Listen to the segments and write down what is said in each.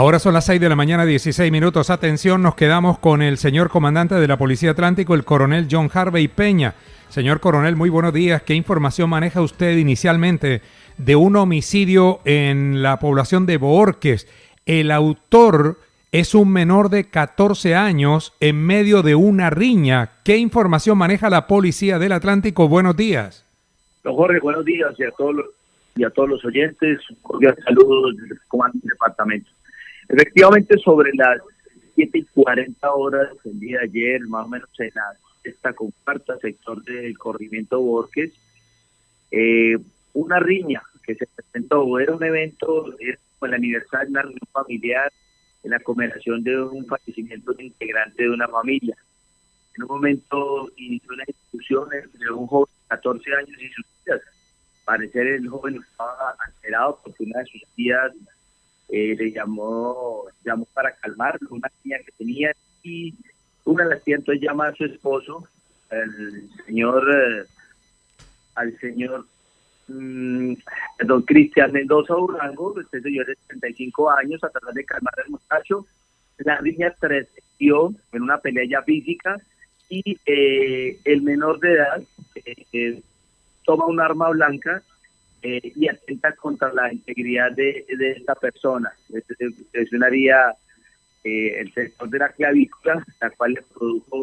Ahora son las 6 de la mañana, 16 minutos. Atención, nos quedamos con el señor comandante de la Policía Atlántico, el coronel John Harvey Peña. Señor coronel, muy buenos días. ¿Qué información maneja usted inicialmente de un homicidio en la población de Bohorques? El autor es un menor de 14 años en medio de una riña. ¿Qué información maneja la Policía del Atlántico? Buenos días. Don Jorge, buenos días y a todos los oyentes. Un cordial saludo desde el comando del departamento. Efectivamente, sobre las 7:40 el día de ayer, más o menos en esta comparta sector del corregimiento Bohorques, una riña que se presentó, era un evento, era el aniversario de una reunión familiar en la conmemoración de un fallecimiento de un integrante de una familia. En un momento inició una discusión entre un joven de 14 años y sus tías. Al parecer el joven estaba alterado porque una de sus tías le llamó para calmarlo, una niña que tenía, y una de las tías entonces llama a su esposo, al señor don Cristian Mendoza Urrango, este señor de 35 años, a tratar de calmar al muchacho. La riña trascendió en una pelea física y el menor de edad toma un arma blanca y atenta contra la integridad de esta persona. Lesionaría el sector de la clavícula, la cual le produjo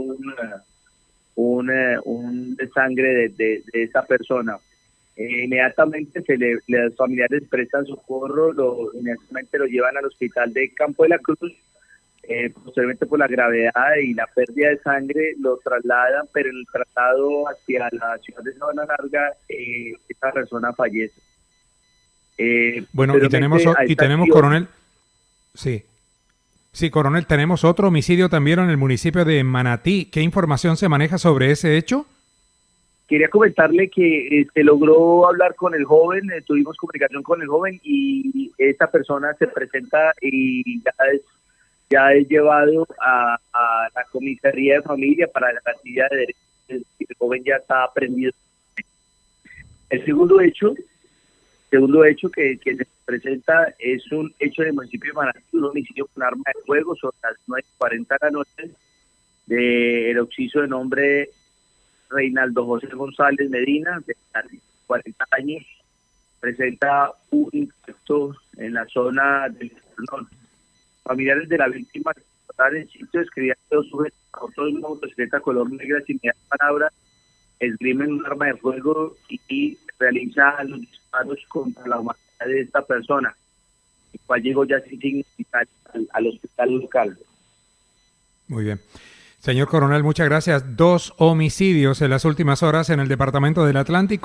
un sangre de esa persona. Inmediatamente los familiares prestan socorro, inmediatamente lo llevan al hospital de Campo de la Cruz. Posteriormente, por la gravedad y la pérdida de sangre, lo trasladan, pero en el traslado hacia la ciudad de Sabana Larga, esta persona fallece. Bueno, y tenemos coronel, sí, coronel, tenemos otro homicidio también en el municipio de Manatí. ¿Qué información se maneja sobre ese hecho? Quería comentarle que se logró hablar con el joven, tuvimos comunicación con el joven y esta persona se presenta y ya es llevado a la comisaría de familia para la garantía de derechos. El joven ya está aprendido. El segundo hecho que se presenta es un hecho del municipio de Manatí, un homicidio con arma de fuego sobre las 9:40 de la noche del occiso de nombre Reinaldo José González Medina, de 40 años, presenta un impacto en la zona del esternón. Familiares de la víctima en el sitio describían que dos sujetos a bordo de una motocicleta color negra sin mediar palabra esgrimen un arma de fuego y realizan los disparos contra la humanidad de esta persona, el cual llegó ya sin signos vitales al hospital local. Muy bien. Señor coronel, muchas gracias. 2 homicidios en las últimas horas en el departamento del Atlántico.